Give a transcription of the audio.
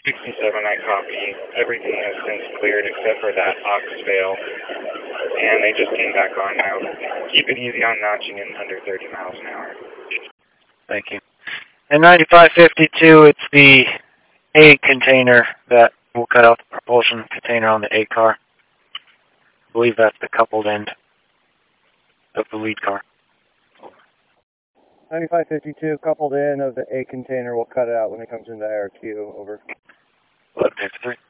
67, I copy. Everything has since cleared except for that aux fail, and they just came back on now. Keep it easy on notching in under 30 miles an hour. Thank you. And 9552, it's the A container that will cut out the propulsion container on the A car. I believe that's the coupled end of the lead car. 9552, coupled in of the A container will cut it out when it comes into IRQ, over. 1153.